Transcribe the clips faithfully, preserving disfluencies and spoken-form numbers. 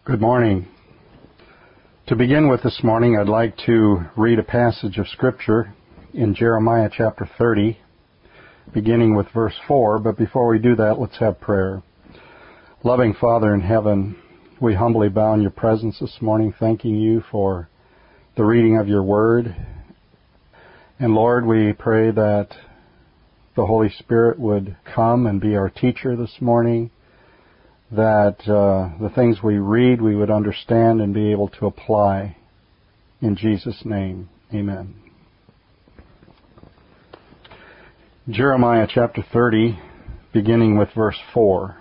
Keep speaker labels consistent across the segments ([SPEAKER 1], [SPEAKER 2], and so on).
[SPEAKER 1] Good morning. To begin with this morning, I'd like to read a passage of Scripture in Jeremiah chapter thirty, beginning with verse four. But before we do that, let's have prayer. Loving Father in heaven, we humbly bow in your presence this morning, thanking you for the reading of your word. And Lord, we pray that the Holy Spirit would come and be our teacher this morning, that uh, the things we read we would understand and be able to apply. In Jesus' name, amen. Jeremiah chapter thirty, beginning with verse four.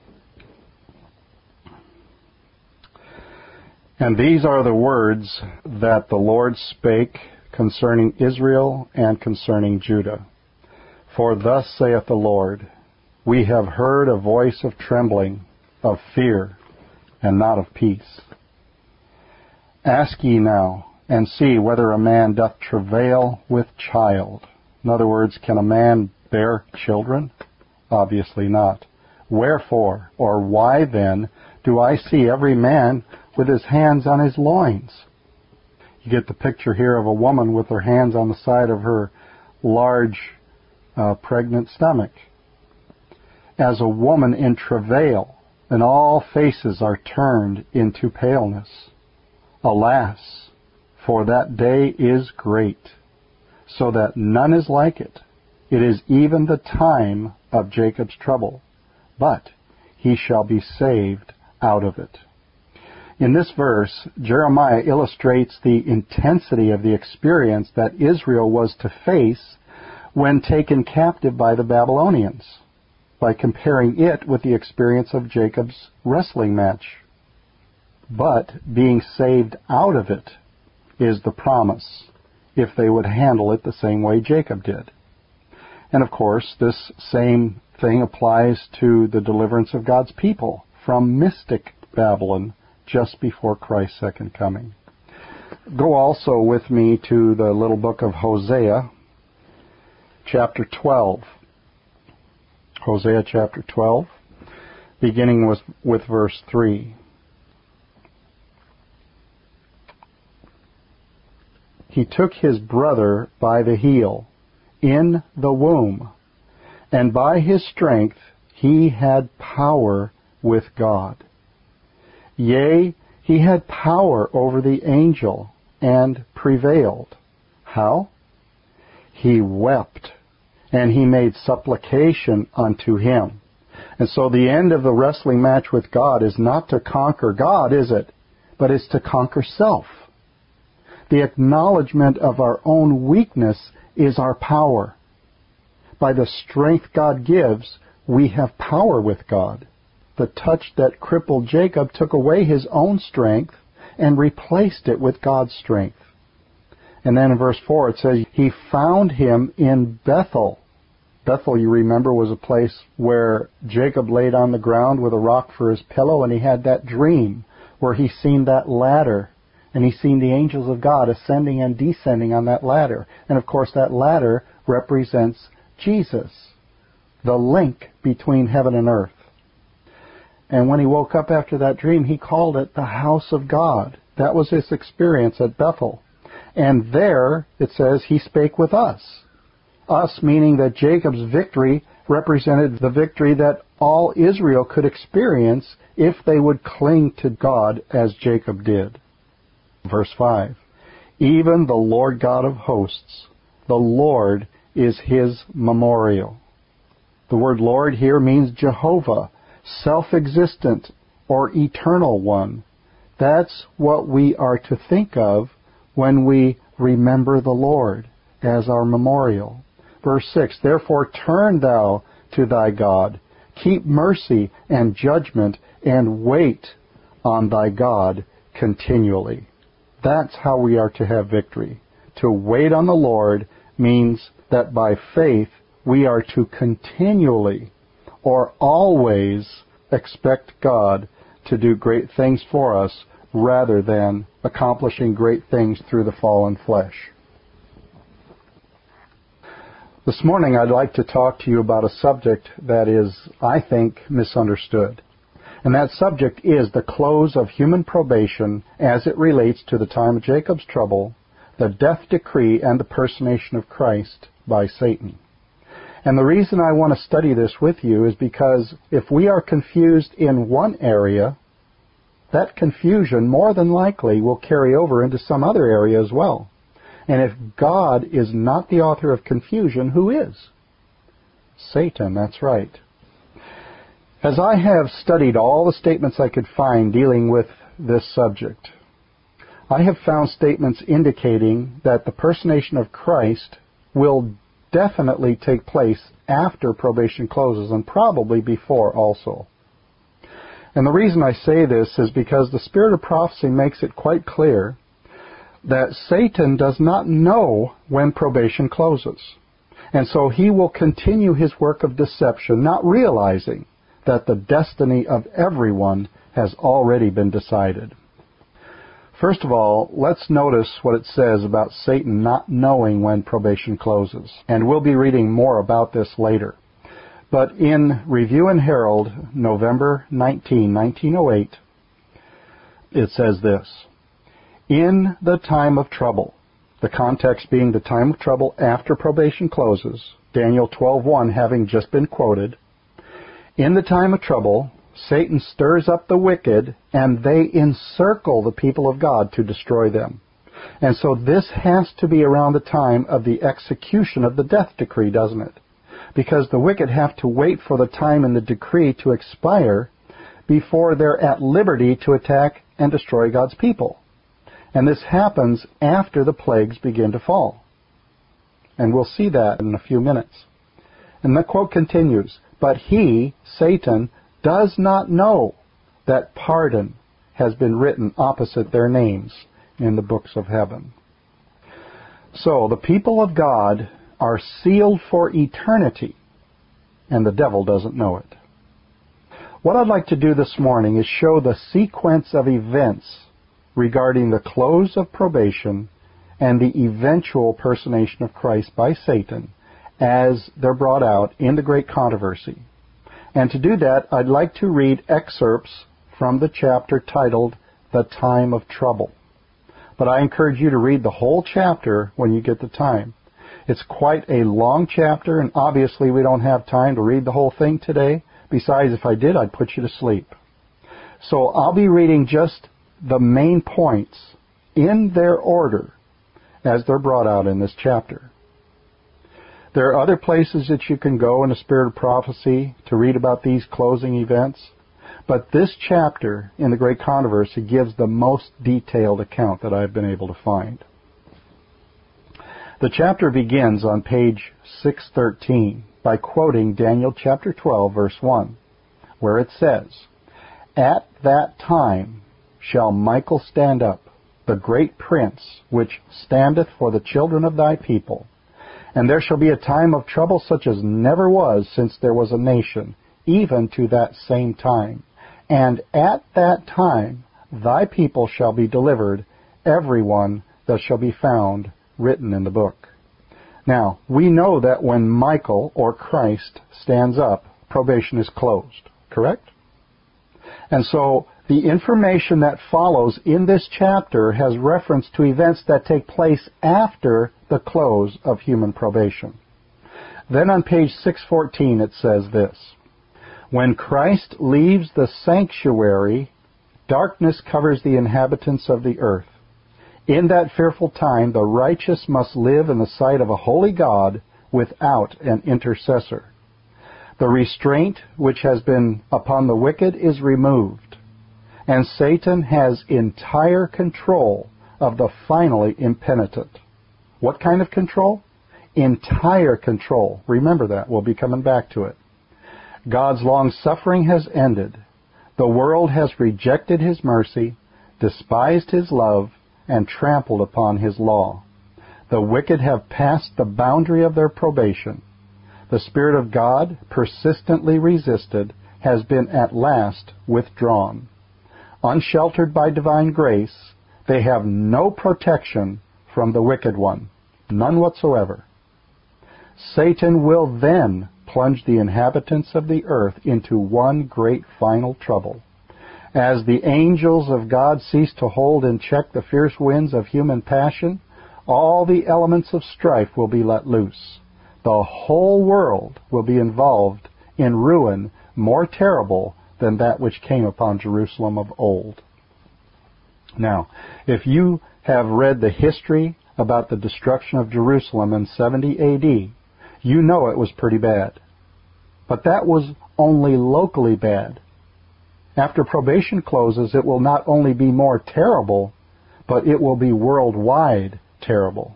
[SPEAKER 1] And these are the words that the Lord spake concerning Israel and concerning Judah. For thus saith the Lord, we have heard a voice of trembling, of fear, and not of peace. Ask ye now, and see whether a man doth travail with child. In other words, can a man bear children? Obviously not. Wherefore, or why then, do I see every man with his hands on his loins? You get the picture here of a woman with her hands on the side of her large, uh, pregnant stomach. As a woman in travail, and all faces are turned into paleness. Alas, for that day is great, so that none is like it. It is even the time of Jacob's trouble, but he shall be saved out of it. In this verse, Jeremiah illustrates the intensity of the experience that Israel was to face when taken captive by the Babylonians, by comparing it with the experience of Jacob's wrestling match. But being saved out of it is the promise, if they would handle it the same way Jacob did. And of course, this same thing applies to the deliverance of God's people from mystic Babylon just before Christ's second coming. Go also with me to the little book of Hosea, chapter twelve. Hosea chapter twelve, beginning with, with verse three. He took his brother by the heel in the womb, and by his strength he had power with God. Yea, he had power over the angel and prevailed. How? He wept, and he made supplication unto him. And so the end of the wrestling match with God is not to conquer God, is it? But it's to conquer self. The acknowledgement of our own weakness is our power. By the strength God gives, we have power with God. The touch that crippled Jacob took away his own strength and replaced it with God's strength. And then in verse four it says, he found him in Bethel. Bethel, you remember, was a place where Jacob laid on the ground with a rock for his pillow, and he had that dream where he seen that ladder, and he seen the angels of God ascending and descending on that ladder. And of course that ladder represents Jesus, the link between heaven and earth. And when he woke up after that dream, he called it the house of God. That was his experience at Bethel. And there, it says, he spake with us. Us meaning that Jacob's victory represented the victory that all Israel could experience if they would cling to God as Jacob did. Verse five, even the Lord God of hosts, the Lord is his memorial. The word Lord here means Jehovah, self-existent or eternal one. That's what we are to think of when we remember the Lord as our memorial. Verse six, therefore turn thou to thy God, keep mercy and judgment, and wait on thy God continually. That's how we are to have victory. To wait on the Lord means that by faith we are to continually or always expect God to do great things for us rather than accomplishing great things through the fallen flesh. This morning I'd like to talk to you about a subject that is, I think, misunderstood. And that subject is the close of human probation as it relates to the time of Jacob's trouble, the death decree, and the personation of Christ by Satan. And the reason I want to study this with you is because if we are confused in one area, that confusion more than likely will carry over into some other area as well. And if God is not the author of confusion, who is? Satan, that's right. As I have studied all the statements I could find dealing with this subject, I have found statements indicating that the personation of Christ will definitely take place after probation closes, and probably before also. And the reason I say this is because the Spirit of prophecy makes it quite clear that Satan does not know when probation closes. And so he will continue his work of deception, not realizing that the destiny of everyone has already been decided. First of all, let's notice what it says about Satan not knowing when probation closes. And we'll be reading more about this later. But in Review and Herald, November nineteenth, nineteen oh eight, it says this: "In the time of trouble," the context being the time of trouble after probation closes, Daniel twelve one having just been quoted, "In the time of trouble, Satan stirs up the wicked, and they encircle the people of God to destroy them." And so this has to be around the time of the execution of the death decree, doesn't it? Because the wicked have to wait for the time in the decree to expire before they're at liberty to attack and destroy God's people. And this happens after the plagues begin to fall. And we'll see that in a few minutes. And the quote continues, "But he, Satan, does not know that pardon has been written opposite their names in the books of heaven." So the people of God are sealed for eternity, and the devil doesn't know it. What I'd like to do this morning is show the sequence of events regarding the close of probation and the eventual personation of Christ by Satan as they're brought out in the great controversy. And to do that, I'd like to read excerpts from the chapter titled "The Time of Trouble." But I encourage you to read the whole chapter when you get the time. It's quite a long chapter, and obviously we don't have time to read the whole thing today. Besides, if I did, I'd put you to sleep. So I'll be reading just the main points in their order as they're brought out in this chapter. There are other places that you can go in the Spirit of Prophecy to read about these closing events, but this chapter in the Great Controversy gives the most detailed account that I've been able to find. The chapter begins on page six thirteen by quoting Daniel chapter twelve, verse one, where it says, "At that time shall Michael stand up, the great prince, which standeth for the children of thy people. And there shall be a time of trouble such as never was since there was a nation, even to that same time. And at that time thy people shall be delivered, every one that shall be found written in the book." Now, we know that when Michael, or Christ, stands up, probation is closed, correct? And so the information that follows in this chapter has reference to events that take place after the close of human probation. Then on page six fourteen it says this: "When Christ leaves the sanctuary, darkness covers the inhabitants of the earth. In that fearful time the righteous must live in the sight of a holy God without an intercessor. The restraint which has been upon the wicked is removed, and Satan has entire control of the finally impenitent." What kind of control? Entire control. Remember that. We'll be coming back to it. "God's long suffering has ended. The world has rejected his mercy, despised his love, and trampled upon his law. The wicked have passed the boundary of their probation. The Spirit of God, persistently resisted, has been at last withdrawn. Unsheltered by divine grace, they have no protection from the wicked one, none whatsoever. Satan will then plunge the inhabitants of the earth into one great final trouble, As the angels of God cease to hold in check the fierce winds of human passion, all the elements of strife will be let loose. The whole world will be involved in ruin more terrible than that which came upon Jerusalem of old. Now, if you have read the history about the destruction of Jerusalem in seventy A D, you know it was pretty bad. But that was only locally bad. After probation closes, it will not only be more terrible, but it will be worldwide terrible.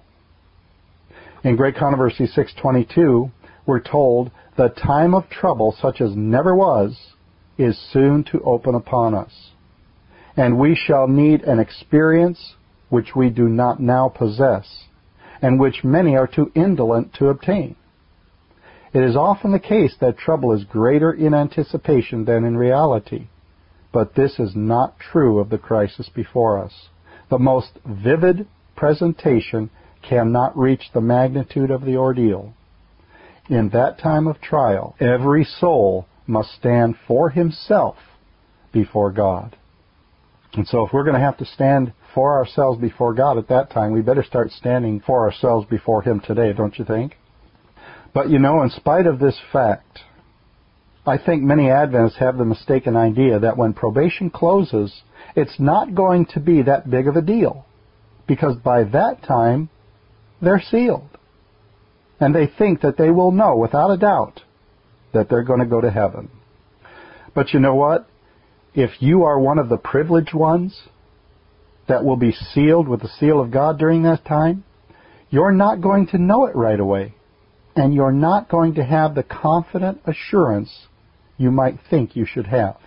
[SPEAKER 1] In Great Controversy six twenty-two, we're told, the time of trouble such as never was is soon to open upon us, and we shall need an experience which we do not now possess, and which many are too indolent to obtain. It is often the case that trouble is greater in anticipation than in reality, but this is not true of the crisis before us. The most vivid presentation cannot reach the magnitude of the ordeal. In that time of trial, every soul must stand for himself before God. And so if we're going to have to stand for ourselves before God at that time, we better start standing for ourselves before Him today, don't you think? But you know, in spite of this fact, I think many Adventists have the mistaken idea that when probation closes, it's not going to be that big of a deal, because by that time, they're sealed. And they think that they will know without a doubt that they're going to go to heaven. But you know what? If you are one of the privileged ones that will be sealed with the seal of God during that time, you're not going to know it right away. And you're not going to have the confident assurance you might think you should have.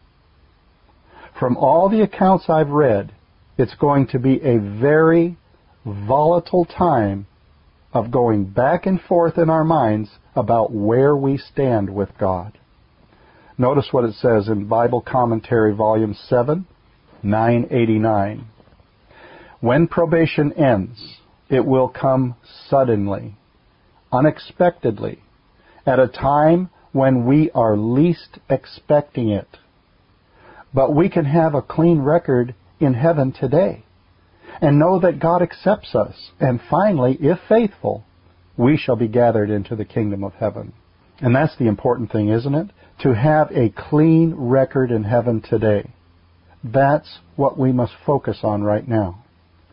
[SPEAKER 1] From all the accounts I've read, it's going to be a very volatile time of going back and forth in our minds about where we stand with God. Notice what it says in Bible Commentary, Volume seven, nine eighty-nine. When probation ends, it will come suddenly, unexpectedly, at a time when we are least expecting it. But we can have a clean record in heaven today and know that God accepts us, and finally, if faithful, we shall be gathered into the kingdom of heaven. And that's the important thing, isn't it? To have a clean record in heaven today. That's what we must focus on right now.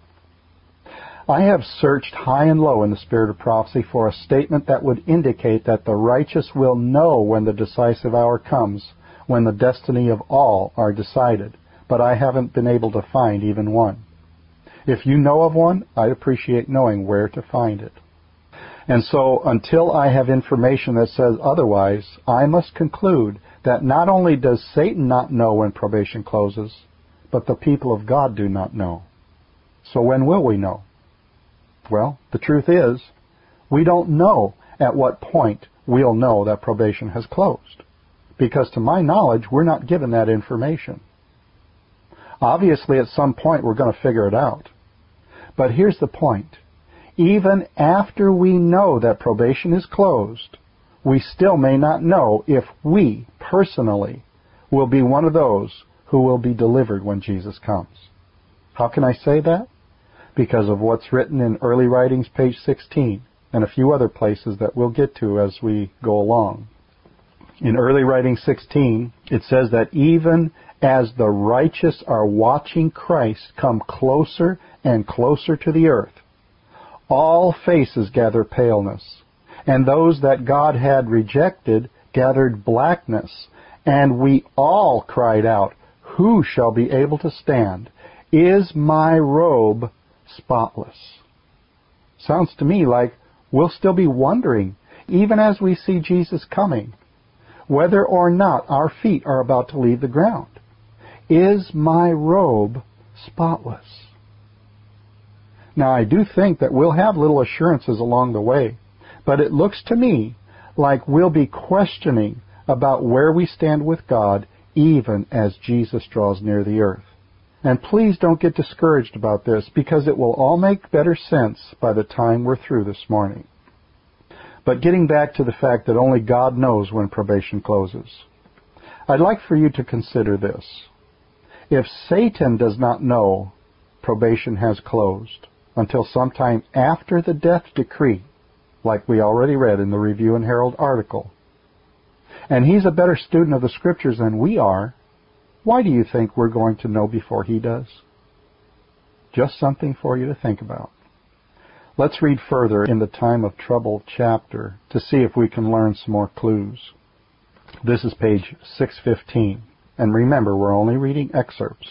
[SPEAKER 1] I have searched high and low in the spirit of prophecy for a statement that would indicate that the righteous will know when the decisive hour comes, when the destiny of all are decided, but I haven't been able to find even one. If you know of one, I'd appreciate knowing where to find it. And so, until I have information that says otherwise, I must conclude that not only does Satan not know when probation closes, but the people of God do not know. So when will we know? Well, the truth is, we don't know at what point we'll know that probation has closed, because to my knowledge, we're not given that information. Obviously, at some point, we're going to figure it out. But here's the point. Even after we know that probation is closed, we still may not know if we, personally, will be one of those who will be delivered when Jesus comes. How can I say that? Because of what's written in Early Writings, page sixteen, and a few other places that we'll get to as we go along. In Early Writings sixteen, it says that even as the righteous are watching Christ come closer and closer to the earth, all faces gather paleness, and those that God had rejected gathered blackness, and we all cried out, "Who shall be able to stand? Is my robe spotless?" Sounds to me like we'll still be wondering, even as we see Jesus coming, whether or not our feet are about to leave the ground. Is my robe spotless? Now, I do think that we'll have little assurances along the way, but it looks to me like we'll be questioning about where we stand with God even as Jesus draws near the earth. And please don't get discouraged about this, because it will all make better sense by the time we're through this morning. But getting back to the fact that only God knows when probation closes, I'd like for you to consider this. If Satan does not know, probation has closed until sometime after the death decree, like we already read in the Review and Herald article, and he's a better student of the Scriptures than we are, why do you think we're going to know before he does? Just something for you to think about. Let's read further in the Time of Trouble chapter to see if we can learn some more clues. This is page six fifteen. And remember, we're only reading excerpts.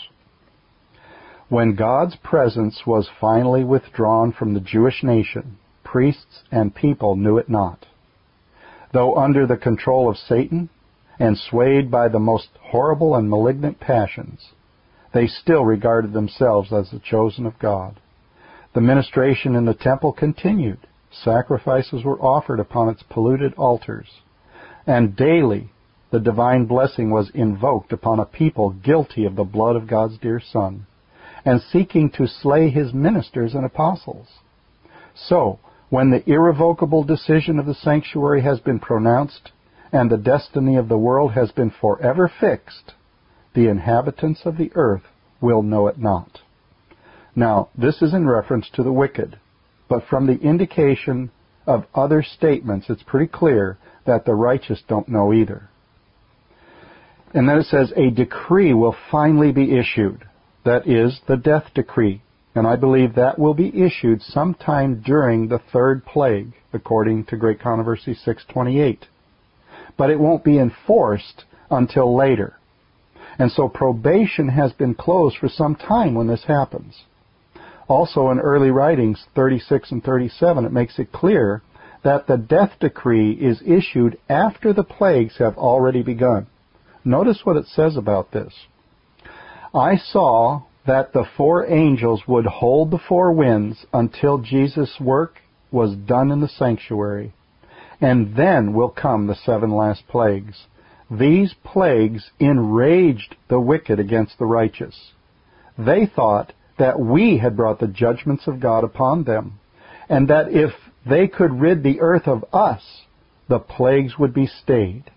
[SPEAKER 1] When God's presence was finally withdrawn from the Jewish nation, priests and people knew it not. Though under the control of Satan and swayed by the most horrible and malignant passions, they still regarded themselves as the chosen of God. The ministration in the temple continued. Sacrifices were offered upon its polluted altars, and daily the divine blessing was invoked upon a people guilty of the blood of God's dear Son, and seeking to slay his ministers and apostles. So, when the irrevocable decision of the sanctuary has been pronounced, and the destiny of the world has been forever fixed, the inhabitants of the earth will know it not. Now, this is in reference to the wicked, but from the indication of other statements, it's pretty clear that the righteous don't know either. And then it says, a decree will finally be issued. That is, the death decree. And I believe that will be issued sometime during the third plague, according to Great Controversy six twenty-eight. But it won't be enforced until later. And so probation has been closed for some time when this happens. Also in early writings, thirty-six and thirty-seven, it makes it clear that the death decree is issued after the plagues have already begun. Notice what it says about this. I saw that the four angels would hold the four winds until Jesus' work was done in the sanctuary, and then will come the seven last plagues. These plagues enraged the wicked against the righteous. They thought that we had brought the judgments of God upon them, and that if they could rid the earth of us, the plagues would be stayed.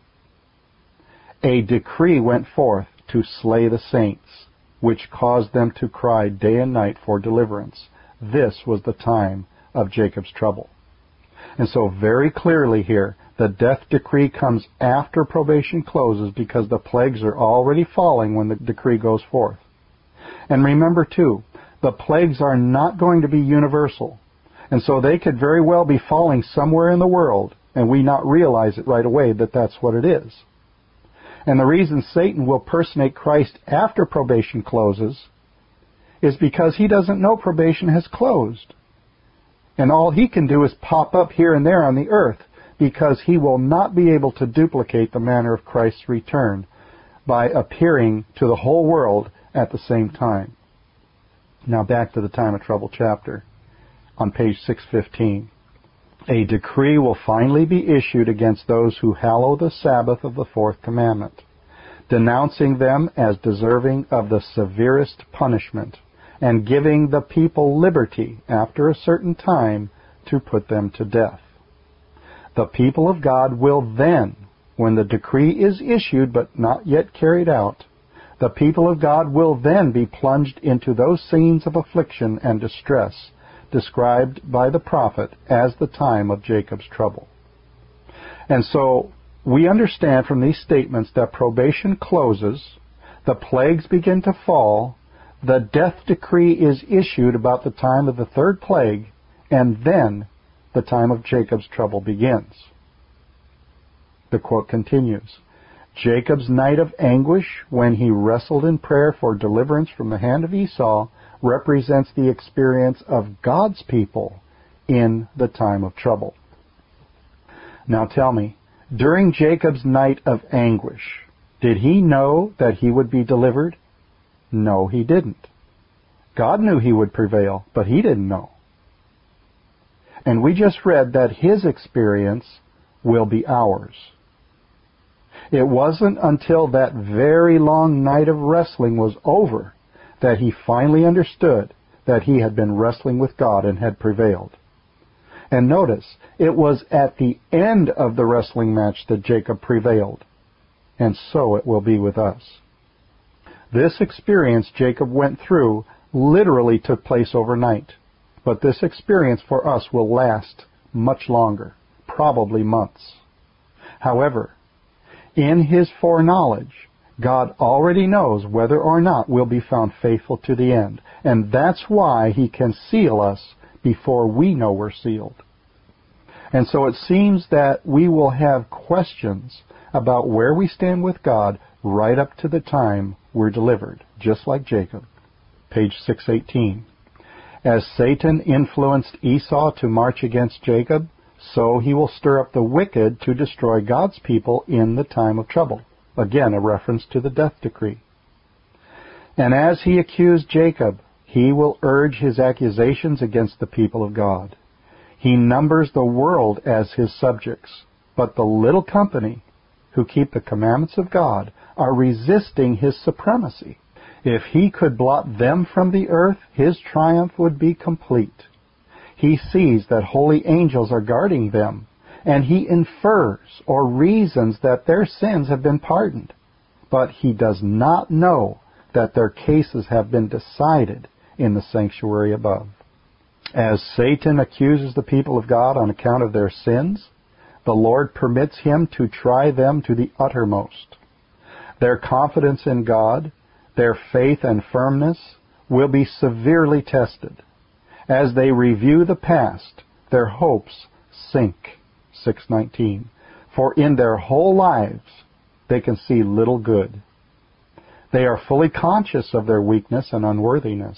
[SPEAKER 1] A decree went forth to slay the saints, which caused them to cry day and night for deliverance. This was the time of Jacob's trouble. And so very clearly here, the death decree comes after probation closes because the plagues are already falling when the decree goes forth. And remember too, the plagues are not going to be universal. And so they could very well be falling somewhere in the world, and we not realize it right away that that's what it is. And the reason Satan will personate Christ after probation closes is because he doesn't know probation has closed. And all he can do is pop up here and there on the earth because he will not be able to duplicate the manner of Christ's return by appearing to the whole world at the same time. Now back to the Time of Trouble chapter on page six fifteen. A decree will finally be issued against those who hallow the Sabbath of the fourth commandment, denouncing them as deserving of the severest punishment, and giving the people liberty after a certain time to put them to death. The people of God will then, when the decree is issued but not yet carried out, the people of God will then be plunged into those scenes of affliction and distress described by the prophet as the time of Jacob's trouble. And so we understand from these statements that probation closes, the plagues begin to fall, the death decree is issued about the time of the third plague, and then the time of Jacob's trouble begins. The quote continues, Jacob's night of anguish when he wrestled in prayer for deliverance from the hand of Esau represents the experience of God's people in the time of trouble. Now tell me, during Jacob's night of anguish, did he know that he would be delivered? No, he didn't. God knew he would prevail, but he didn't know. And we just read that his experience will be ours. It wasn't until that very long night of wrestling was over that he finally understood that he had been wrestling with God and had prevailed. And notice, it was at the end of the wrestling match that Jacob prevailed. And so it will be with us. This experience Jacob went through literally took place overnight, but this experience for us will last much longer, probably months. However, in His foreknowledge, God already knows whether or not we'll be found faithful to the end, and that's why He can seal us before we know we're sealed. And so it seems that we will have questions about where we stand with God right up to the time we're delivered, just like Jacob. Page six eighteen. As Satan influenced Esau to march against Jacob, so he will stir up the wicked to destroy God's people in the time of trouble. Again, a reference to the death decree. And as he accused Jacob, he will urge his accusations against the people of God. He numbers the world as his subjects, but the little company who keep the commandments of God are resisting his supremacy. If he could blot them from the earth, his triumph would be complete. He sees that holy angels are guarding them, and he infers or reasons that their sins have been pardoned. But he does not know that their cases have been decided in the sanctuary above. As Satan accuses the people of God on account of their sins, the Lord permits him to try them to the uttermost. Their confidence in God, their faith and firmness, will be severely tested. As they review the past, their hopes sink. six nineteen. For in their whole lives they can see little good. They are fully conscious of their weakness and unworthiness.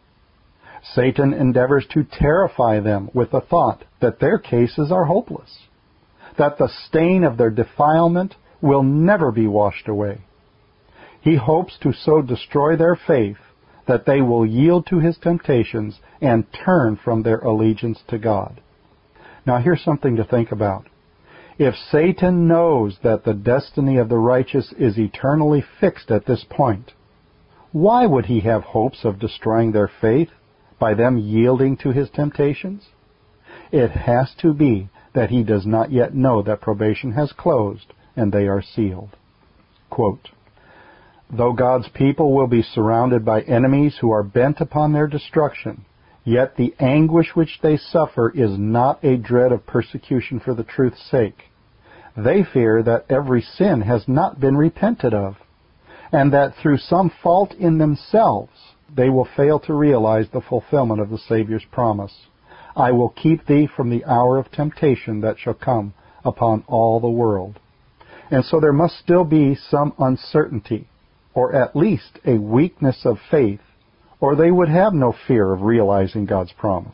[SPEAKER 1] Satan endeavors to terrify them with the thought that their cases are hopeless, that the stain of their defilement will never be washed away. He hopes to so destroy their faith that they will yield to his temptations and turn from their allegiance to God. Now here's something to think about. If Satan knows that the destiny of the righteous is eternally fixed at this point, why would he have hopes of destroying their faith by them yielding to his temptations? It has to be that he does not yet know that probation has closed and they are sealed. Quote, though God's people will be surrounded by enemies who are bent upon their destruction, yet the anguish which they suffer is not a dread of persecution for the truth's sake. They fear that every sin has not been repented of, and that through some fault in themselves they will fail to realize the fulfillment of the Savior's promise. I will keep thee from the hour of temptation that shall come upon all the world. And so there must still be some uncertainty, or at least a weakness of faith, or they would have no fear of realizing God's promise.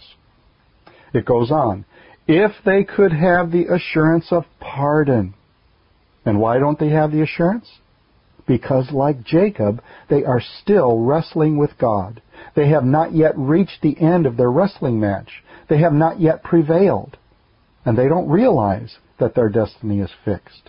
[SPEAKER 1] It goes on, if they could have the assurance of pardon. And why don't they have the assurance? Because like Jacob, they are still wrestling with God. They have not yet reached the end of their wrestling match. They have not yet prevailed. And they don't realize that their destiny is fixed.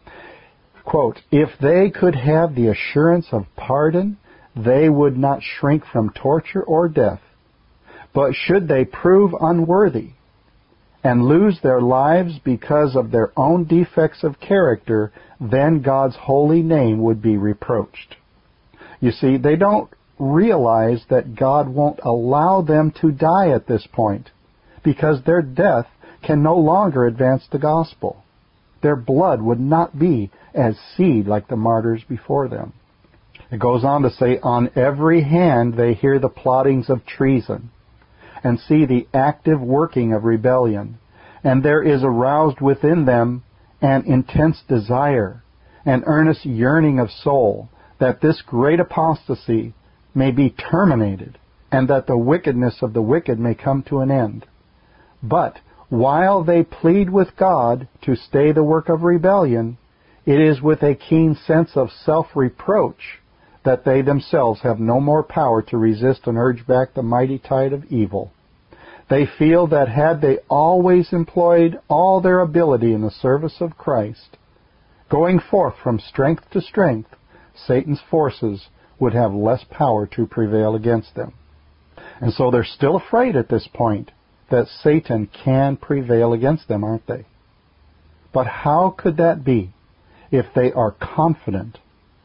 [SPEAKER 1] Quote, if they could have the assurance of pardon, they would not shrink from torture or death. But should they prove unworthy and lose their lives because of their own defects of character, then God's holy name would be reproached. You see, they don't realize that God won't allow them to die at this point because their death can no longer advance the gospel. Their blood would not be as seed like the martyrs before them. It goes on to say, on every hand they hear the plottings of treason and see the active working of rebellion. And there is aroused within them an intense desire, an earnest yearning of soul, that this great apostasy may be terminated, and that the wickedness of the wicked may come to an end. But while they plead with God to stay the work of rebellion, it is with a keen sense of self-reproach that they themselves have no more power to resist and urge back the mighty tide of evil. They feel that had they always employed all their ability in the service of Christ, going forth from strength to strength, Satan's forces would have less power to prevail against them. And so they're still afraid at this point that Satan can prevail against them, aren't they? But how could that be if they are confident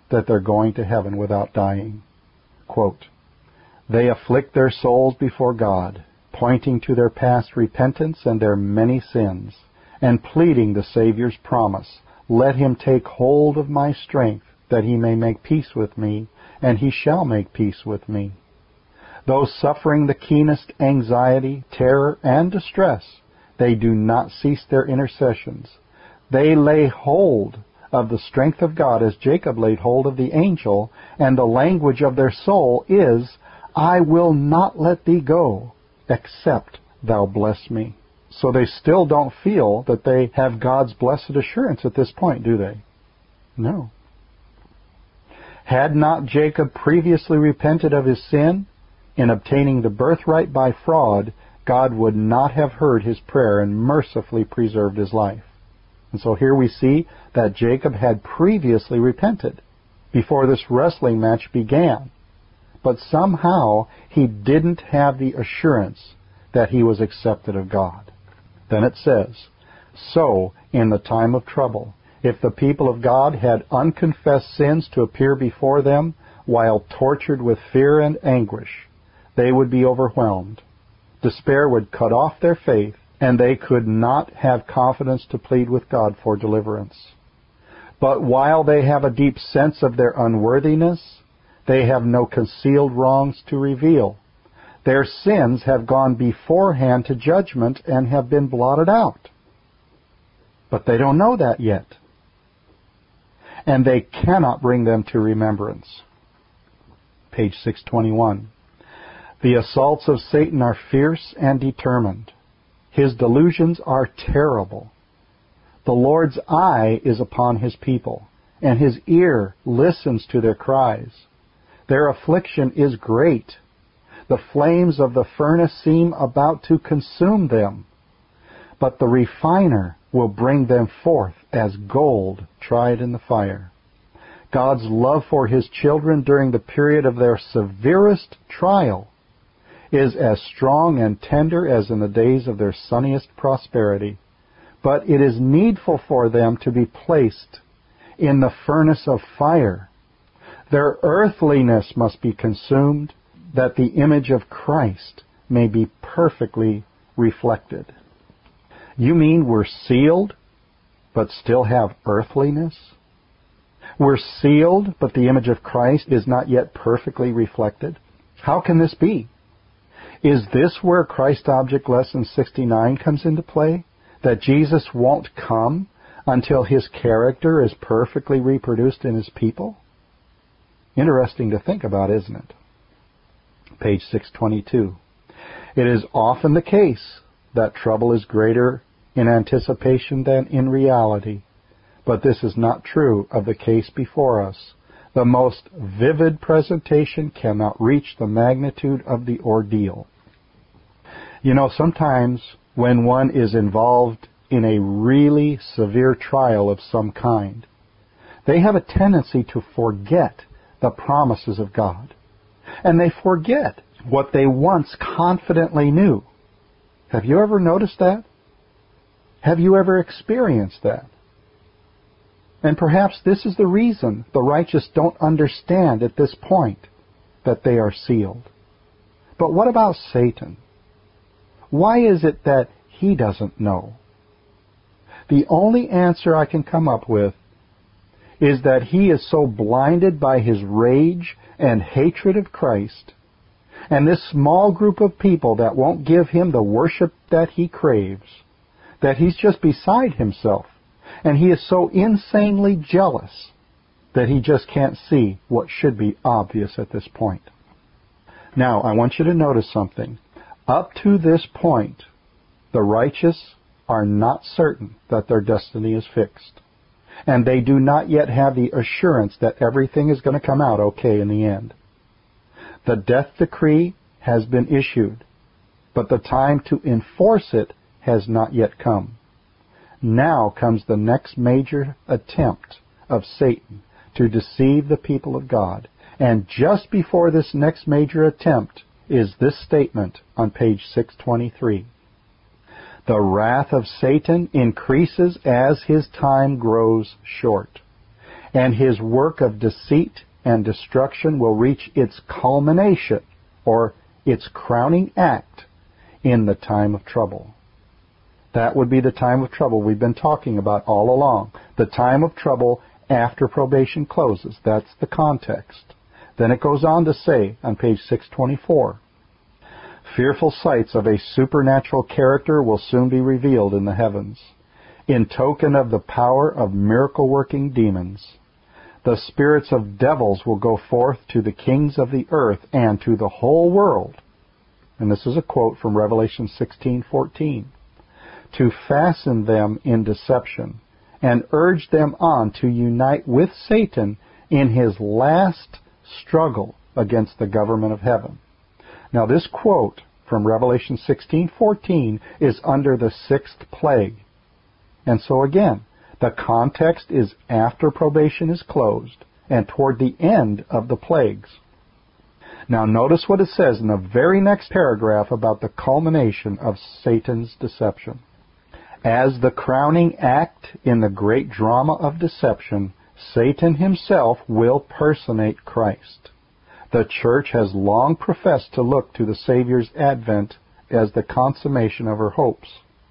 [SPEAKER 1] that they're going to heaven without dying. Quote, "They afflict their souls before God, pointing to their past repentance and their many sins, and pleading the Savior's promise, 'Let him take hold of my strength, that he may make peace with me, and he shall make peace with me.' Though suffering the keenest anxiety, terror, and distress, they do not cease their intercessions. They lay hold of the strength of God as Jacob laid hold of the angel, and the language of their soul is, 'I will not let thee go, except thou bless me.'" So they still don't feel that they have God's blessed assurance at this point, do they? No. Had not Jacob previously repented of his sin in obtaining the birthright by fraud, God would not have heard his prayer and mercifully preserved his life. And so here we see that Jacob had previously repented before this wrestling match began. But somehow he didn't have the assurance that he was accepted of God. Then it says, "So, in the time of trouble, if the people of God had unconfessed sins to appear before them while tortured with fear and anguish, they would be overwhelmed. Despair would cut off their faith, and they could not have confidence to plead with God for deliverance. But while they have a deep sense of their unworthiness, they have no concealed wrongs to reveal. Their sins have gone beforehand to judgment and have been blotted out. But they don't know that yet. And they cannot bring them to remembrance." Page six twenty-one. "The assaults of Satan are fierce and determined. His delusions are terrible. The Lord's eye is upon his people, and his ear listens to their cries. Their affliction is great. The flames of the furnace seem about to consume them, but the refiner will bring them forth as gold tried in the fire. God's love for his children during the period of their severest trial is as strong and tender as in the days of their sunniest prosperity. But it is needful for them to be placed in the furnace of fire. Their earthliness must be consumed, that the image of Christ may be perfectly reflected." You mean we're sealed, but still have earthliness? We're sealed, but the image of Christ is not yet perfectly reflected? How can this be? Is this where Christ Object Lesson sixty-nine comes into play? That Jesus won't come until his character is perfectly reproduced in his people? Interesting to think about, isn't it? Page six twenty-two. "It is often the case that trouble is greater in anticipation than in reality, but this is not true of the case before us. The most vivid presentation cannot reach the magnitude of the ordeal." You know, sometimes when one is involved in a really severe trial of some kind, they have a tendency to forget the promises of God. And they forget what they once confidently knew. Have you ever noticed that? Have you ever experienced that? And perhaps this is the reason the righteous don't understand at this point that they are sealed. But what about Satan? Why is it that he doesn't know? The only answer I can come up with is that he is so blinded by his rage and hatred of Christ, and this small group of people that won't give him the worship that he craves, that he's just beside himself, and he is so insanely jealous that he just can't see what should be obvious at this point. Now, I want you to notice something. Up to this point, the righteous are not certain that their destiny is fixed. And they do not yet have the assurance that everything is going to come out okay in the end. The death decree has been issued, but the time to enforce it has not yet come. Now comes the next major attempt of Satan to deceive the people of God. And just before this next major attempt is this statement on page six twenty-three. The wrath of Satan increases as his time grows short, and his work of deceit and destruction will reach its culmination, or its crowning act, in the time of trouble. That would be the time of trouble we've been talking about all along. The time of trouble after probation closes. That's the context. Then it goes on to say on page six twenty-four, fearful sights of a supernatural character will soon be revealed in the heavens, in token of the power of miracle-working demons. The spirits of devils will go forth to the kings of the earth and to the whole world. And this is a quote from Revelation sixteen fourteen. To fasten them in deception and urge them on to unite with Satan in his last struggle against the government of heaven. Now this quote from Revelation sixteen fourteen is under the sixth plague. And so again, the context is after probation is closed and toward the end of the plagues. Now notice what it says in the very next paragraph about the culmination of Satan's deception. As the crowning act in the great drama of deception, Satan himself will personate Christ. The church has long professed to look to the Savior's advent as the consummation of her hopes.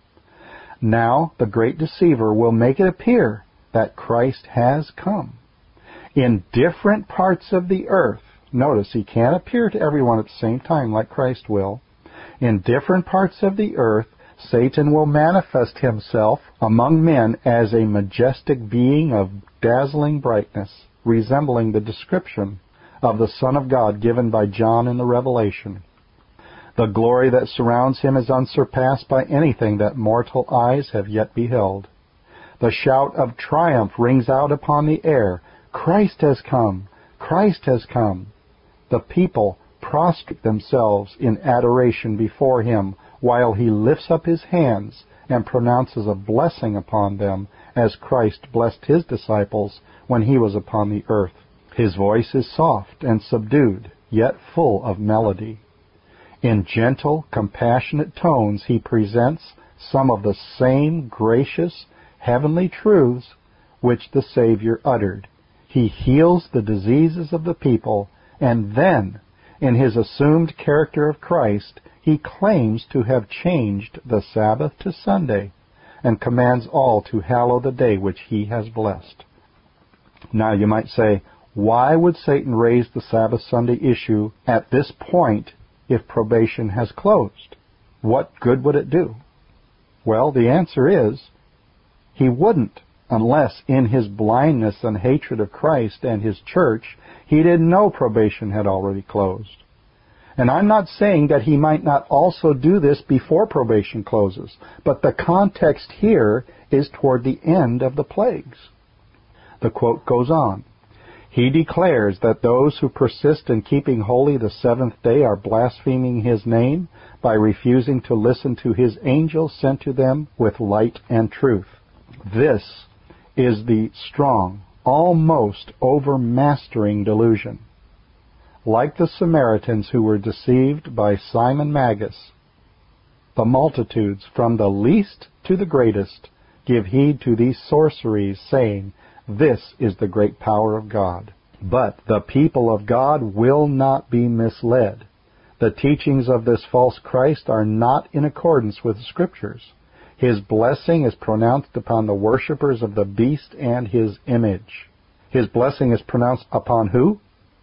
[SPEAKER 1] Now the great deceiver will make it appear that Christ has come. In different parts of the earth, notice he can't appear to everyone at the same time like Christ will. In different parts of the earth, Satan will manifest himself among men as a majestic being of dazzling brightness, resembling the description of the Son of God given by John in the Revelation. The glory that surrounds him is unsurpassed by anything that mortal eyes have yet beheld. The shout of triumph rings out upon the air, Christ has come! Christ has come! The people prostrate themselves in adoration before him, while he lifts up his hands and pronounces a blessing upon them, as Christ blessed his disciples when he was upon the earth. His voice is soft and subdued, yet full of melody. In gentle, compassionate tones he presents some of the same gracious, heavenly truths which the Savior uttered. He heals the diseases of the people, and then, in his assumed character of Christ, he claims to have changed the Sabbath to Sunday and commands all to hallow the day which he has blessed. Now you might say, why would Satan raise the Sabbath Sunday issue at this point if probation has closed? What good would it do? Well, the answer is, he wouldn't, unless in his blindness and hatred of Christ and his church, he didn't know probation had already closed. And I'm not saying that he might not also do this before probation closes, but the context here is toward the end of the plagues. The quote goes on. He declares that those who persist in keeping holy the seventh day are blaspheming his name by refusing to listen to his angels sent to them with light and truth. This is the strong, almost overmastering delusion. Like the Samaritans who were deceived by Simon Magus, the multitudes, from the least to the greatest, give heed to these sorceries, saying, this is the great power of God. But the people of God will not be misled. The teachings of this false Christ are not in accordance with the Scriptures. His blessing is pronounced upon the worshippers of the beast and his image. His blessing is pronounced upon who?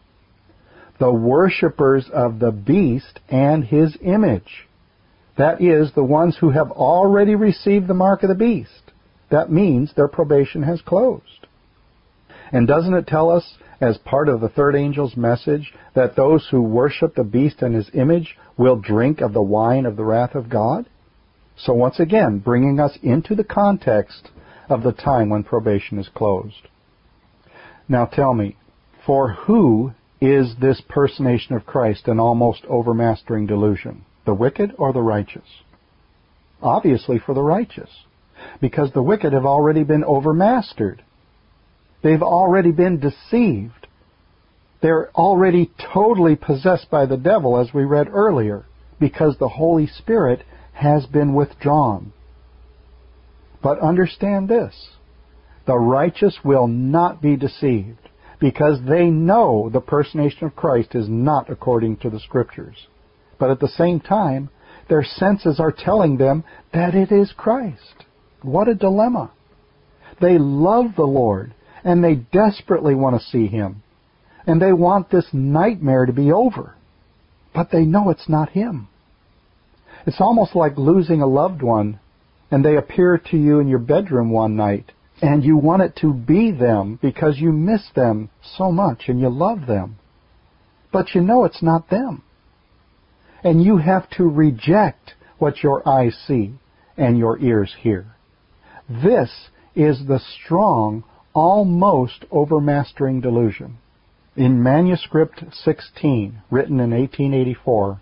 [SPEAKER 1] The worshippers of the beast and his image. That is, the ones who have already received the mark of the beast. That means their probation has closed. And doesn't it tell us, as part of the third angel's message, that those who worship the beast and his image will drink of the wine of the wrath of God? So once again, bringing us into the context of the time when probation is closed. Now tell me, for who is this personation of Christ an almost overmastering delusion? The wicked or the righteous? Obviously for the righteous, because the wicked have already been overmastered. They've already been deceived. They're already totally possessed by the devil, as we read earlier, because the Holy Spirit has been withdrawn. But understand this. The righteous will not be deceived, because they know the personation of Christ is not according to the Scriptures. But at the same time, their senses are telling them that it is Christ. What a dilemma. They love the Lord, and they desperately want to see Him. And they want this nightmare to be over. But they know it's not Him. It's almost like losing a loved one, and they appear to you in your bedroom one night, and you want it to be them because you miss them so much and you love them. But you know it's not them. And you have to reject what your eyes see and your ears hear. This is the strong, almost overmastering delusion. In Manuscript sixteen, written in eighteen eighty-four,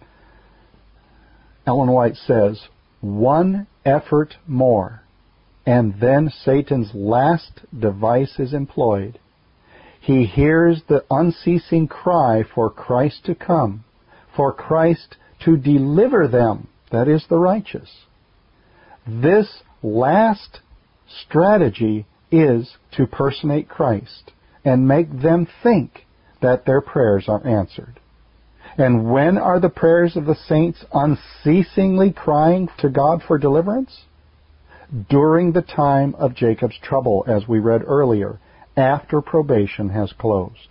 [SPEAKER 1] Ellen White says, "One effort more, and then Satan's last device is employed. He hears the unceasing cry for Christ to come, for Christ to deliver them," that is, the righteous. This last strategy is to personate Christ and make them think that their prayers are answered. And when are the prayers of the saints unceasingly crying to God for deliverance? During the time of Jacob's trouble, as we read earlier, after probation has closed.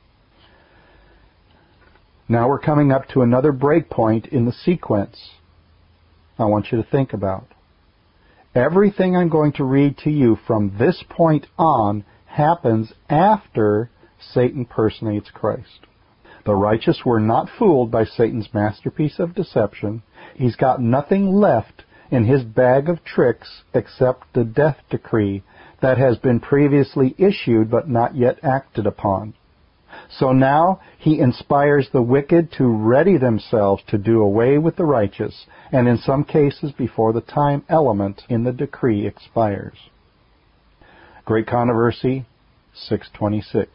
[SPEAKER 1] Now we're coming up to another break point in the sequence I want you to think about. Everything I'm going to read to you from this point on happens after Satan personates Christ. The righteous were not fooled by Satan's masterpiece of deception. He's got nothing left in his bag of tricks except the death decree that has been previously issued but not yet acted upon. So now he inspires the wicked to ready themselves to do away with the righteous, and in some cases before the time element in the decree expires. Great Controversy, six twenty-six.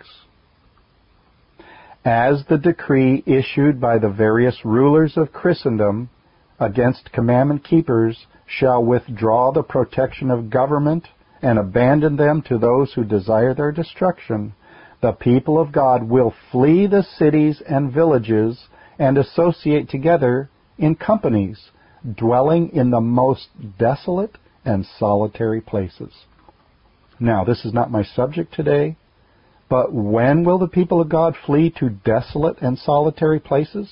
[SPEAKER 1] As the decree issued by the various rulers of Christendom against commandment keepers shall withdraw the protection of government and abandon them to those who desire their destruction, the people of God will flee the cities and villages and associate together in companies, dwelling in the most desolate and solitary places. Now, this is not my subject today, but when will the people of God flee to desolate and solitary places?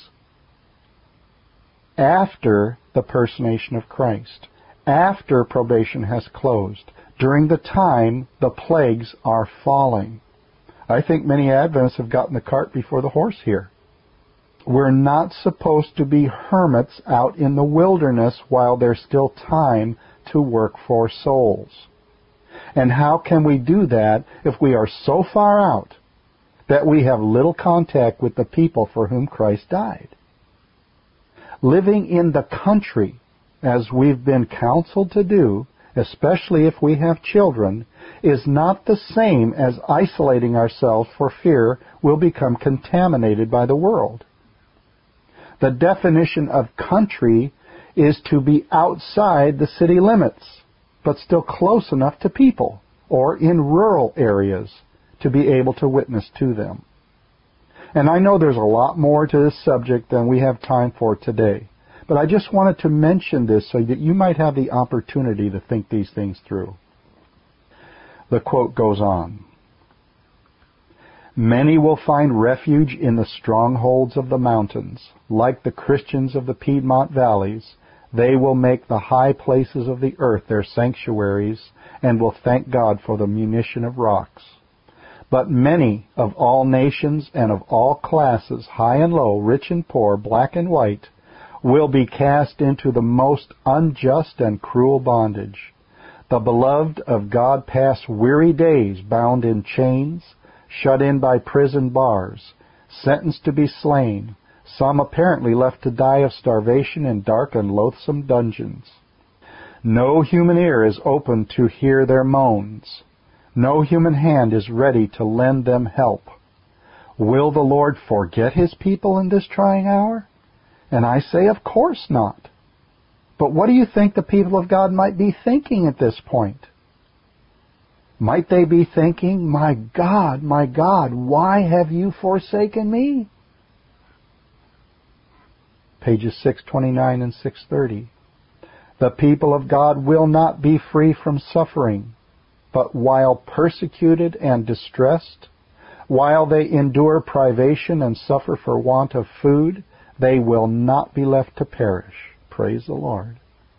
[SPEAKER 1] After the personation of Christ, after probation has closed, during the time the plagues are falling. I think many Adventists have gotten the cart before the horse here. We're not supposed to be hermits out in the wilderness while there's still time to work for souls. And how can we do that if we are so far out that we have little contact with the people for whom Christ died? Living in the country, as we've been counseled to do, especially if we have children, is not the same as isolating ourselves for fear we'll become contaminated by the world. The definition of country is to be outside the city limits, but still close enough to people, or in rural areas, to be able to witness to them. And I know there's a lot more to this subject than we have time for today, but I just wanted to mention this so that you might have the opportunity to think these things through. The quote goes on. Many will find refuge in the strongholds of the mountains. Like the Christians of the Piedmont valleys, they will make the high places of the earth their sanctuaries and will thank God for the munition of rocks. But many of all nations and of all classes, high and low, rich and poor, black and white, will be cast into the most unjust and cruel bondage. The beloved of God pass weary days bound in chains, shut in by prison bars, sentenced to be slain, some apparently left to die of starvation in dark and loathsome dungeons. No human ear is open to hear their moans. No human hand is ready to lend them help. Will the Lord forget His people in this trying hour? And I say, of course not. But what do you think the people of God might be thinking at this point? Might they be thinking, my God, my God, why have you forsaken me? Pages six twenty-nine and six thirty. The people of God will not be free from suffering, but while persecuted and distressed, while they endure privation and suffer for want of food, they will not be left to perish. Praise the Lord.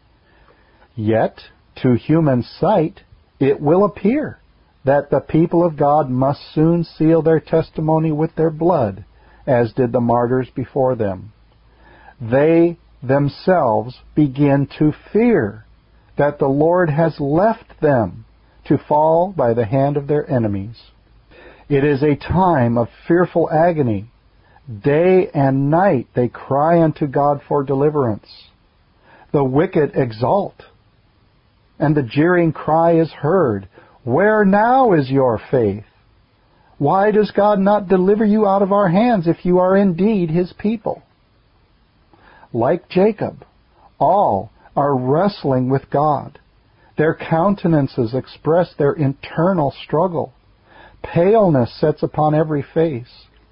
[SPEAKER 1] Yet, to human sight, it will appear that the people of God must soon seal their testimony with their blood, as did the martyrs before them. They themselves begin to fear that the Lord has left them to fall by the hand of their enemies. It is a time of fearful agony. Day and night they cry unto God for deliverance. The wicked exult, and the jeering cry is heard, where now is your faith? Why does God not deliver you out of our hands if you are indeed His people? Like Jacob, all are wrestling with God. Their countenances express their internal struggle. Paleness sets upon every face.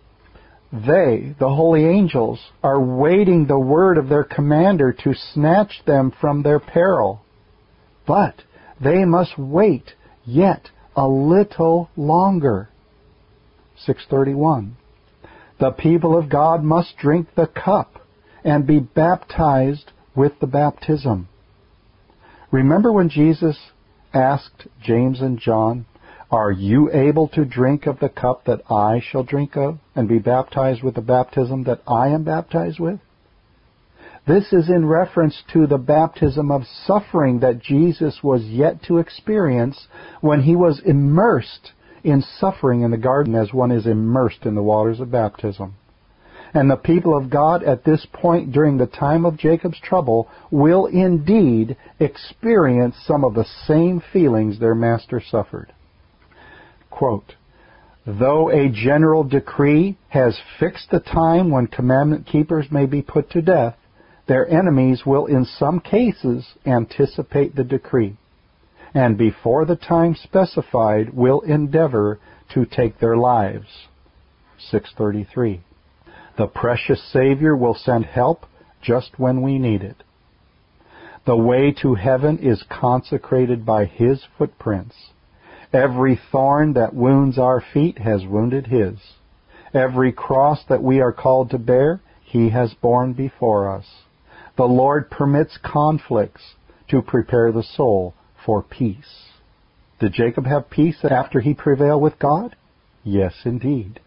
[SPEAKER 1] They, the holy angels, are waiting the word of their commander to snatch them from their peril. But they must wait yet a little longer. six thirty-one. The people of God must drink the cup and be baptized with the baptism. Remember when Jesus asked James and John, are you able to drink of the cup that I shall drink of, and be baptized with the baptism that I am baptized with? This is in reference to the baptism of suffering that Jesus was yet to experience when He was immersed in suffering in the garden as one is immersed in the waters of baptism. And the people of God at this point during the time of Jacob's trouble will indeed experience some of the same feelings their master suffered. Quote, though a general decree has fixed the time when commandment keepers may be put to death, their enemies will in some cases anticipate the decree, and before the time specified will endeavor to take their lives. six thirty-three. The precious Savior will send help just when we need it. The way to heaven is consecrated by His footprints. Every thorn that wounds our feet has wounded His. Every cross that we are called to bear, He has borne before us. The Lord permits conflicts to prepare the soul for peace. Did Jacob have peace after he prevailed with God? Yes, indeed.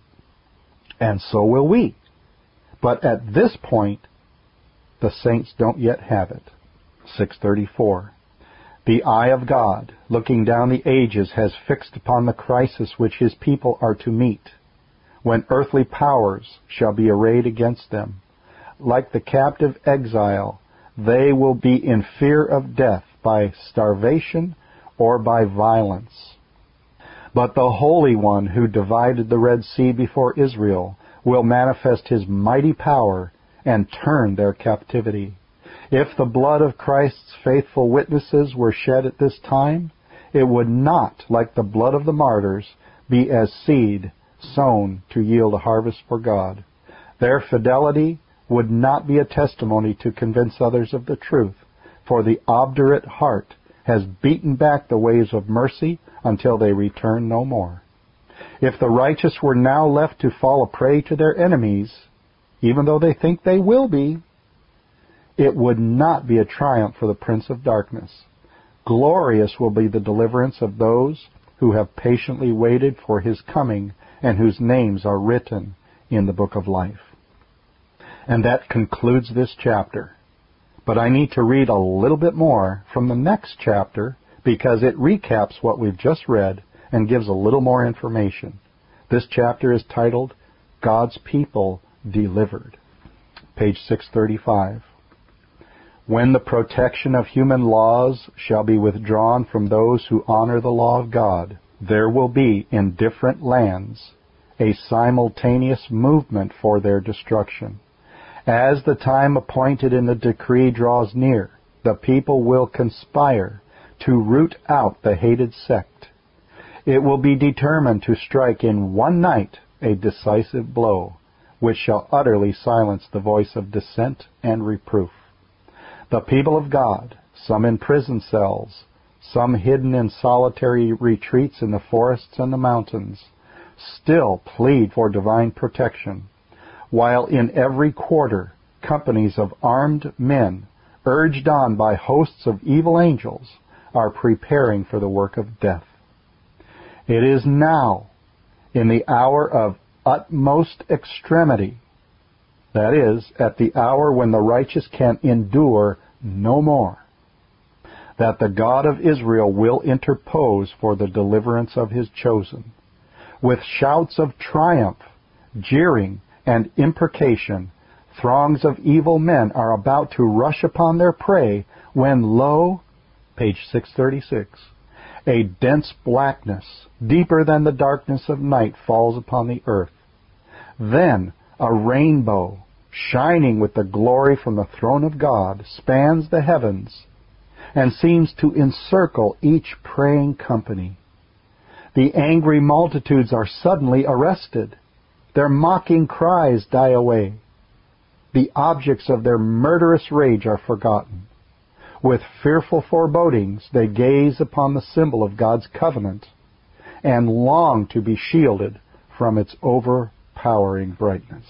[SPEAKER 1] And so will we. But at this point, the saints don't yet have it. six thirty-four. The eye of God, looking down the ages, has fixed upon the crisis which His people are to meet, when earthly powers shall be arrayed against them. Like the captive exile, they will be in fear of death by starvation or by violence. But the Holy One who divided the Red Sea before Israel will manifest His mighty power and turn their captivity. If the blood of Christ's faithful witnesses were shed at this time, it would not, like the blood of the martyrs, be as seed sown to yield a harvest for God. Their fidelity would not be a testimony to convince others of the truth, for the obdurate heart has beaten back the waves of mercy until they return no more. If the righteous were now left to fall a prey to their enemies, even though they think they will be, it would not be a triumph for the Prince of Darkness. Glorious will be the deliverance of those who have patiently waited for His coming and whose names are written in the book of life. And that concludes this chapter. But I need to read a little bit more from the next chapter because it recaps what we've just read and gives a little more information. This chapter is titled, God's People Delivered. Page six thirty-five. When the protection of human laws shall be withdrawn from those who honor the law of God, there will be in different lands a simultaneous movement for their destruction. As the time appointed in the decree draws near, the people will conspire to root out the hated sect. It will be determined to strike in one night a decisive blow, which shall utterly silence the voice of dissent and reproof. The people of God, some in prison cells, some hidden in solitary retreats in the forests and the mountains, still plead for divine protection, while in every quarter companies of armed men, urged on by hosts of evil angels, are preparing for the work of death. It is now, in the hour of utmost extremity, that is, at the hour when the righteous can endure no more, that the God of Israel will interpose for the deliverance of His chosen. With shouts of triumph, jeering, and imprecation, throngs of evil men are about to rush upon their prey when, lo, page six thirty-six, a dense blackness, deeper than the darkness of night, falls upon the earth. Then a rainbow, shining with the glory from the throne of God, spans the heavens and seems to encircle each praying company. The angry multitudes are suddenly arrested. Their mocking cries die away. The objects of their murderous rage are forgotten. With fearful forebodings, they gaze upon the symbol of God's covenant and long to be shielded from its overpowering brightness.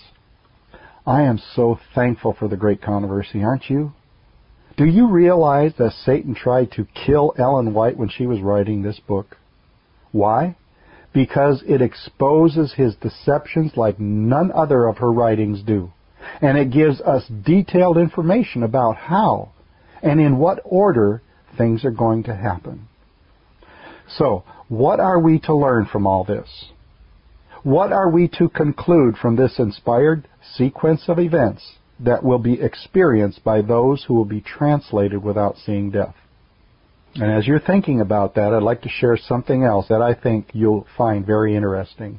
[SPEAKER 1] I am so thankful for the great controversy, aren't you? Do you realize that Satan tried to kill Ellen White when she was writing this book? Why? Because it exposes his deceptions like none other of her writings do. And it gives us detailed information about how and in what order things are going to happen. So, what are we to learn from all this? What are we to conclude from this inspired sequence of events that will be experienced by those who will be translated without seeing death? And as you're thinking about that, I'd like to share something else that I think you'll find very interesting.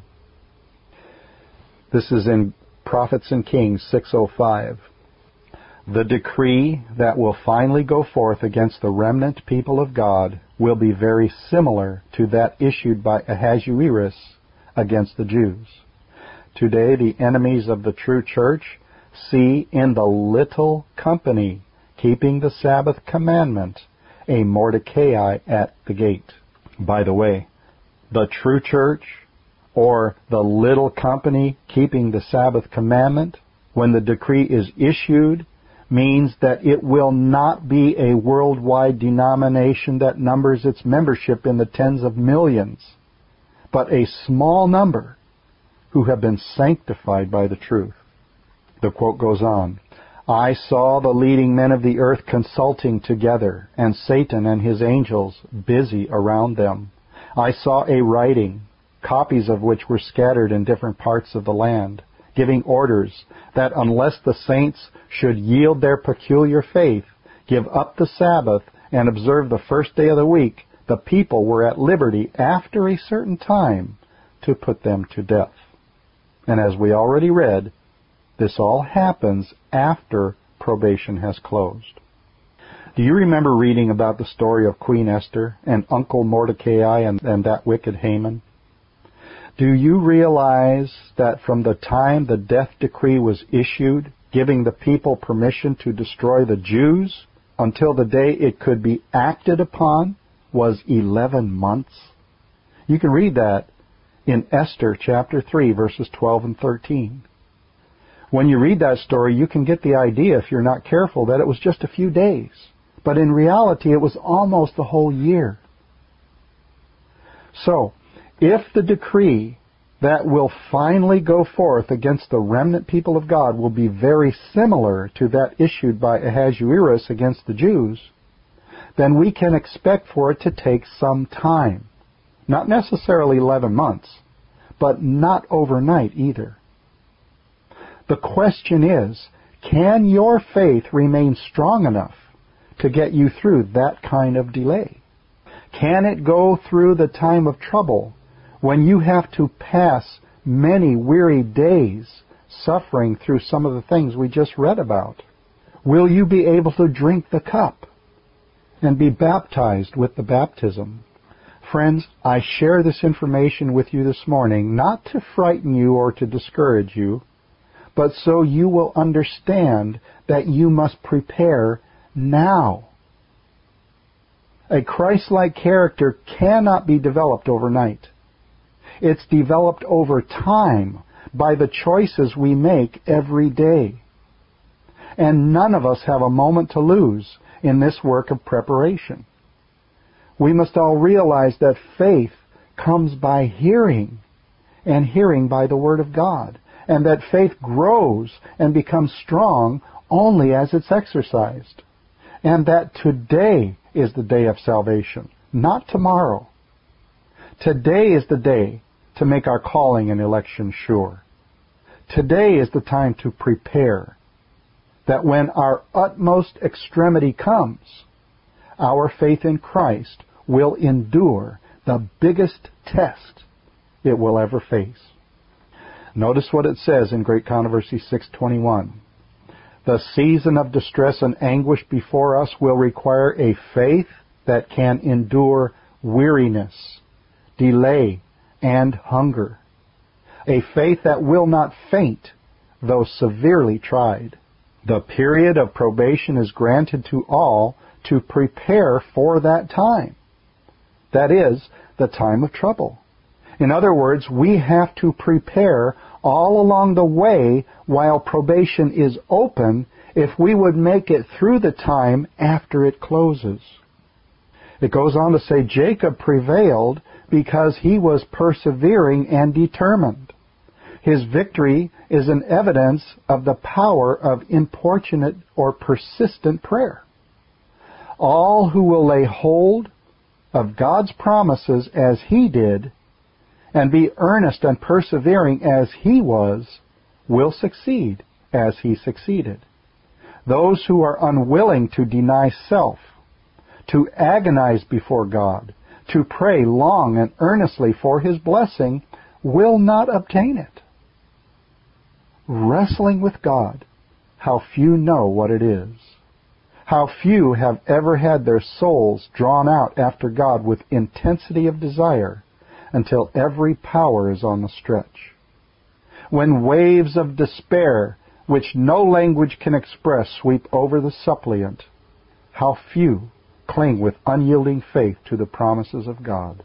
[SPEAKER 1] This is in Prophets and Kings six oh five. The decree that will finally go forth against the remnant people of God will be very similar to that issued by Ahasuerus against the Jews. Today, the enemies of the true church see in the little company keeping the Sabbath commandment a Mordecai at the gate. By the way, the true church, or the little company keeping the Sabbath commandment, when the decree is issued, means that it will not be a worldwide denomination that numbers its membership in the tens of millions, but a small number who have been sanctified by the truth. The quote goes on, I saw the leading men of the earth consulting together, and Satan and his angels busy around them. I saw a writing, copies of which were scattered in different parts of the land, giving orders that unless the saints should yield their peculiar faith, give up the Sabbath, and observe the first day of the week, the people were at liberty after a certain time to put them to death. And as we already read, this all happens after probation has closed. Do you remember reading about the story of Queen Esther and Uncle Mordecai and, and that wicked Haman? Do you realize that from the time the death decree was issued, giving the people permission to destroy the Jews, until the day it could be acted upon, was eleven months? You can read that in Esther chapter three, verses twelve and thirteen. When you read that story, you can get the idea, if you're not careful, that it was just a few days. But in reality, it was almost a whole year. So, if the decree that will finally go forth against the remnant people of God will be very similar to that issued by Ahasuerus against the Jews, then we can expect for it to take some time. Not necessarily eleven months, but not overnight either. The question is, can your faith remain strong enough to get you through that kind of delay? Can it go through the time of trouble when you have to pass many weary days suffering through some of the things we just read about? Will you be able to drink the cup and be baptized with the baptism? Friends, I share this information with you this morning not to frighten you or to discourage you, but so you will understand that you must prepare now. A Christ-like character cannot be developed overnight. It's developed over time by the choices we make every day. And none of us have a moment to lose in this work of preparation. We must all realize that faith comes by hearing, and hearing by the Word of God, and that faith grows and becomes strong only as it's exercised, and that today is the day of salvation, not tomorrow. Today is the day to make our calling and election sure. Today is the time to prepare, that when our utmost extremity comes, our faith in Christ will endure the biggest test it will ever face. Notice what it says in Great Controversy six twenty-one. The season of distress and anguish before us will require a faith that can endure weariness, delay, and hunger. A faith that will not faint, though severely tried. The period of probation is granted to all to prepare for that time. That is, the time of trouble. In other words, we have to prepare all along the way while probation is open if we would make it through the time after it closes. It goes on to say Jacob prevailed because he was persevering and determined. His victory is an evidence of the power of importunate or persistent prayer. All who will lay hold of God's promises as he did, and be earnest and persevering as he was, will succeed as he succeeded. Those who are unwilling to deny self, to agonize before God, to pray long and earnestly for his blessing, will not obtain it. Wrestling with God, how few know what it is. How few have ever had their souls drawn out after God with intensity of desire until every power is on the stretch. When waves of despair, which no language can express, sweep over the suppliant, how few cling with unyielding faith to the promises of God.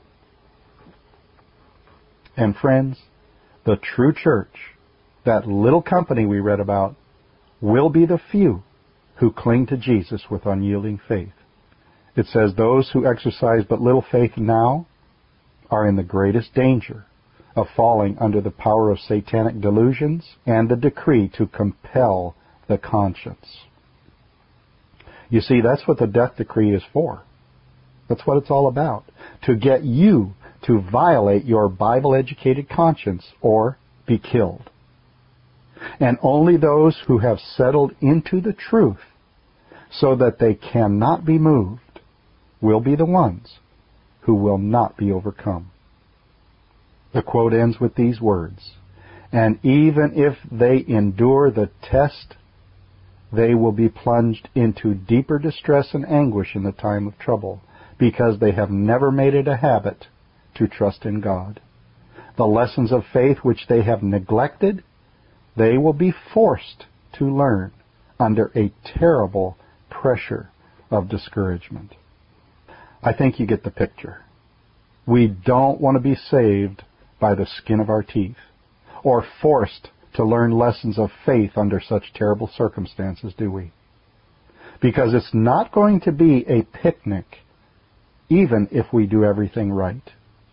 [SPEAKER 1] And friends, the true church, that little company we read about, will be the few who cling to Jesus with unyielding faith. It says those who exercise but little faith now are in the greatest danger of falling under the power of satanic delusions and the decree to compel the conscience. You see, that's what the death decree is for. That's what it's all about. To get you to violate your Bible-educated conscience or be killed. And only those who have settled into the truth so that they cannot be moved will be the ones who will not be overcome. The quote ends with these words, and even if they endure the test, they will be plunged into deeper distress and anguish in the time of trouble, because they have never made it a habit to trust in God. The lessons of faith which they have neglected, they will be forced to learn under a terrible pressure of discouragement. I think you get the picture. We don't want to be saved by the skin of our teeth, or forced to learn lessons of faith under such terrible circumstances, do we? Because it's not going to be a picnic, even if we do everything right.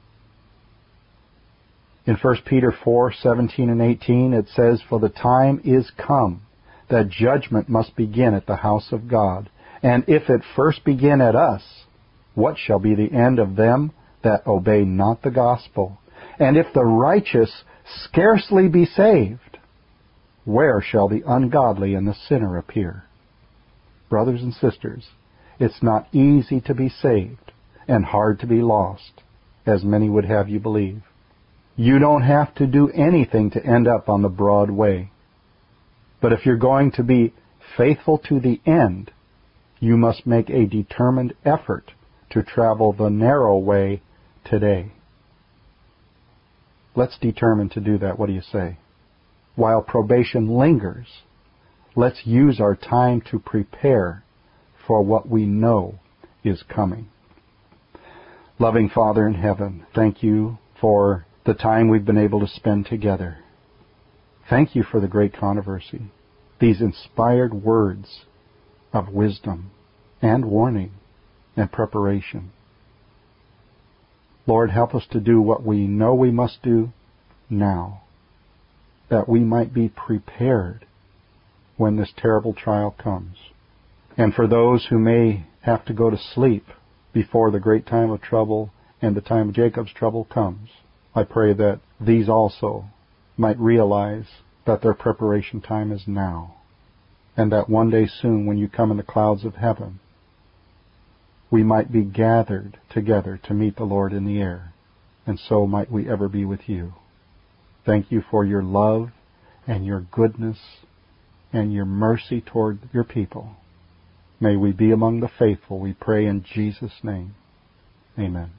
[SPEAKER 1] In First Peter four seventeen and eighteen, it says, "For the time is come that judgment must begin at the house of God. And if it first begin at us, what shall be the end of them that obey not the gospel? And if the righteous scarcely be saved, where shall the ungodly and the sinner appear?" Brothers and sisters, it's not easy to be saved and hard to be lost, as many would have you believe. You don't have to do anything to end up on the broad way. But if you're going to be faithful to the end, you must make a determined effort to travel the narrow way today. Let's determine to do that. What do you say? While probation lingers, let's use our time to prepare for what we know is coming. Loving Father in heaven, thank you for the time we've been able to spend together. Thank you for the great controversy, these inspired words of wisdom and warning and preparation. Lord, help us to do what we know we must do now, that we might be prepared when this terrible trial comes. And for those who may have to go to sleep before the great time of trouble and the time of Jacob's trouble comes, I pray that these also might realize that their preparation time is now, and that one day soon, when you come in the clouds of heaven, we might be gathered together to meet the Lord in the air, and so might we ever be with you. Thank you for your love and your goodness and your mercy toward your people. May we be among the faithful, we pray in Jesus' name. Amen.